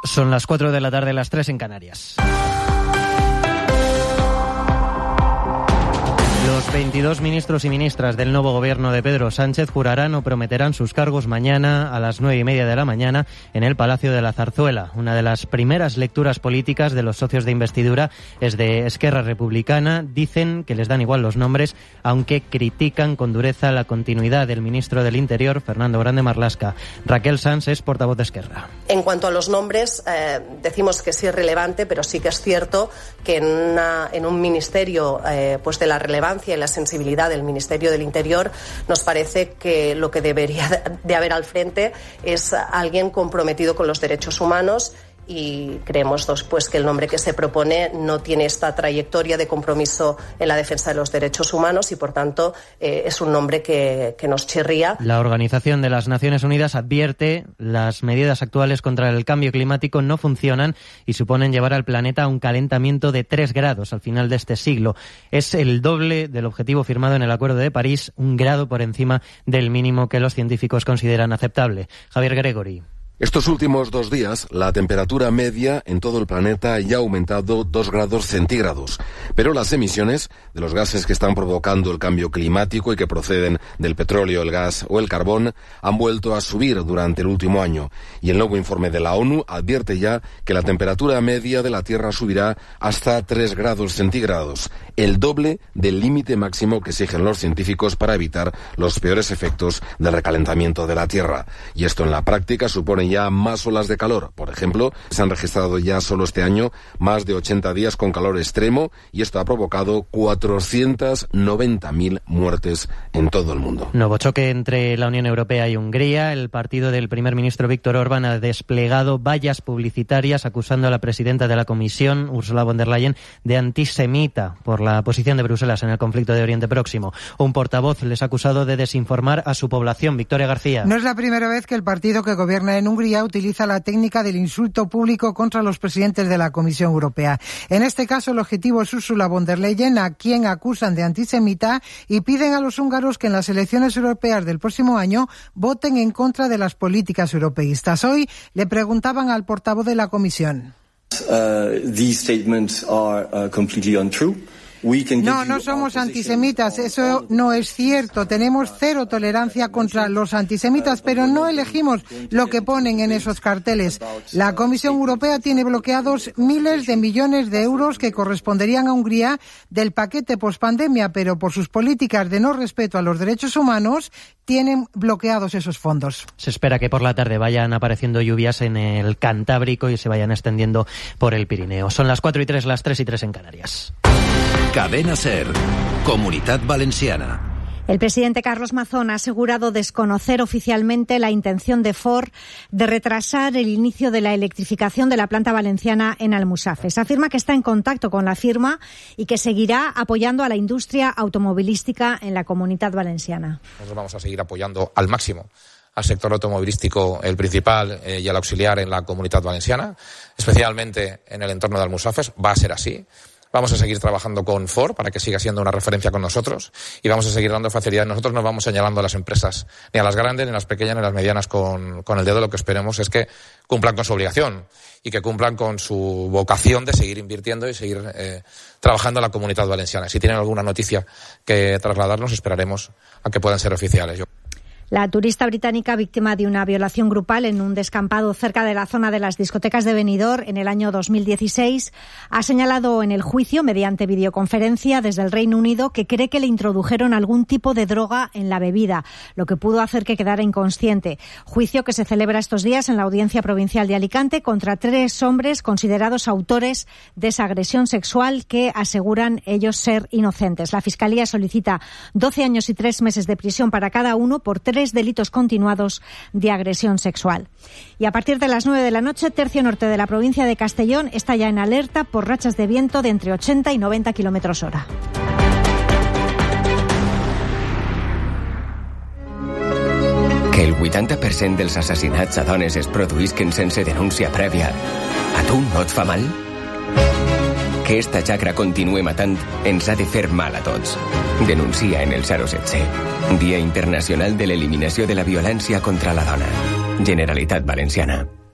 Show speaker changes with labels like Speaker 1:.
Speaker 1: Son las 4 de la tarde, las 3 en Canarias. Los 22 ministros y ministras del nuevo gobierno de Pedro Sánchez jurarán o prometerán sus cargos mañana a las 9:30 de la mañana en el Palacio de la Zarzuela. Una de las primeras lecturas políticas de los socios de investidura es de Esquerra Republicana. Dicen que les dan igual los nombres, aunque critican con dureza la continuidad del ministro del Interior, Fernando Grande Marlaska. Raquel Sans es portavoz de Esquerra.
Speaker 2: En cuanto a los nombres, decimos que sí es relevante, pero sí que es cierto que en un ministerio pues de la relevancia y la sensibilidad del Ministerio del Interior, nos parece que lo que debería de haber al frente es alguien comprometido con los derechos humanos, y creemos pues que el nombre que se propone no tiene esta trayectoria de compromiso en la defensa de los derechos humanos y por tanto es un nombre que nos chirría.
Speaker 1: La Organización de las Naciones Unidas advierte las medidas actuales contra el cambio climático no funcionan y suponen llevar al planeta a un calentamiento de 3 grados al final de este siglo. Es el doble del objetivo firmado en el Acuerdo de París, 1 grado por encima del mínimo que los científicos consideran aceptable. Javier Gregory.
Speaker 3: Estos últimos 2 días, la temperatura media en todo el planeta ya ha aumentado 2 grados centígrados. Pero las emisiones de los gases que están provocando el cambio climático y que proceden del petróleo, el gas o el carbón han vuelto a subir durante el último año. Y el nuevo informe de la ONU advierte ya que la temperatura media de la Tierra subirá hasta 3 grados centígrados, el doble del límite máximo que exigen los científicos para evitar los peores efectos del recalentamiento de la Tierra. Y esto en la práctica supone ya más olas de calor. Por ejemplo, se han registrado ya solo este año más de 80 días con calor extremo y esto ha provocado 490.000 muertes en todo el mundo.
Speaker 1: Nuevo choque entre la Unión Europea y Hungría. El partido del primer ministro Viktor Orbán ha desplegado vallas publicitarias acusando a la presidenta de la Comisión, Ursula von der Leyen, de antisemita por la posición de Bruselas en el conflicto de Oriente Próximo. Un portavoz les ha acusado de desinformar a su población. Victoria García.
Speaker 4: No es la primera vez que el partido que gobierna en Hungría utiliza la técnica del insulto público contra los presidentes de la Comisión Europea. En este caso, el objetivo es Ursula von der Leyen, a quien acusan de antisemita, y piden a los húngaros que en las elecciones europeas del próximo año voten en contra de las políticas europeístas. Hoy le preguntaban al portavoz de la Comisión.
Speaker 5: These statements are completely untrue.
Speaker 4: No somos antisemitas, eso no es cierto. Tenemos 0 tolerancia contra los antisemitas, pero no elegimos lo que ponen en esos carteles. La Comisión Europea tiene bloqueados miles de millones de euros que corresponderían a Hungría del paquete pospandemia, pero por sus políticas de no respeto a los derechos humanos tienen bloqueados esos fondos.
Speaker 1: Se espera que por la tarde vayan apareciendo lluvias en el Cantábrico y se vayan extendiendo por el Pirineo. Son las 4:03, las 3:03 en Canarias.
Speaker 6: Cadena SER, Comunitat Valenciana.
Speaker 7: El presidente Carlos Mazón ha asegurado desconocer oficialmente la intención de Ford de retrasar el inicio de la electrificación de la planta valenciana en Almusafes. Afirma que está en contacto con la firma y que seguirá apoyando a la industria automovilística en la Comunitat Valenciana.
Speaker 8: Nosotros vamos a seguir apoyando al máximo al sector automovilístico, el principal y el auxiliar en la Comunitat Valenciana, especialmente en el entorno de Almusafes. Va a ser así. Vamos a seguir trabajando con Ford para que siga siendo una referencia con nosotros y vamos a seguir dando facilidades. Nosotros no vamos señalando a las empresas, ni a las grandes, ni a las pequeñas, ni a las medianas con el dedo. Lo que esperemos es que cumplan con su obligación y que cumplan con su vocación de seguir invirtiendo y seguir trabajando en la Comunitat Valenciana. Si tienen alguna noticia que trasladarnos, esperaremos a que puedan ser oficiales.
Speaker 7: La turista británica, víctima de una violación grupal en un descampado cerca de la zona de las discotecas de Benidorm en el año 2016, ha señalado en el juicio, mediante videoconferencia desde el Reino Unido, que cree que le introdujeron algún tipo de droga en la bebida, lo que pudo hacer que quedara inconsciente. Juicio que se celebra estos días en la Audiencia Provincial de Alicante contra 3 hombres considerados autores de esa agresión sexual que aseguran ellos ser inocentes. La Fiscalía solicita 12 años y 3 meses de prisión para cada uno por 3 delitos continuados de agresión sexual. Y a partir de las 9 de la noche, tercio norte de la provincia de Castellón está ya en alerta por rachas de viento de entre 80 y 90 kilómetros hora.
Speaker 9: Que el 80% dels assassinats a dones es produïsquen sense denúncia prèvia, a tu no et fa mal? Que esta xacra continue matant ens ha de fer mal a tots. Denuncia en el 017. Dia Internacional de l'Eliminació de la Violència contra la Dona. Generalitat Valenciana.